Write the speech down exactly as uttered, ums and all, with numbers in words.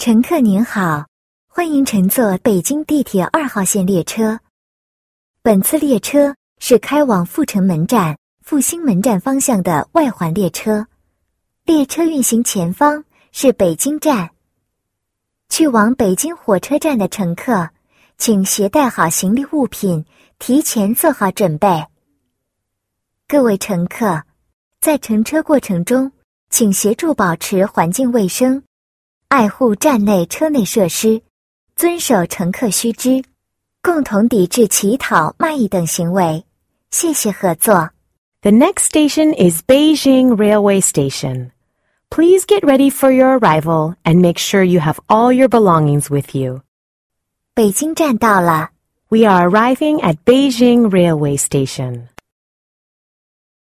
乘客您好，欢迎乘坐北京地铁二号线列车。本次列车是开往阜成门站、复兴门站方向的外环列车，列车运行前方是北京站。去往北京火车站的乘客，请携带好行李物品，提前做好准备。各位乘客，在乘车过程中，请协助保持环境卫生，爱护站内车内设施，遵守乘客须知，共同抵制乞讨、卖艺等行为。谢谢合作。 The next station is Beijing Railway Station. Please get ready for your arrival and make sure you have all your belongings with you. 北京站到了。 We are arriving at Beijing Railway Station.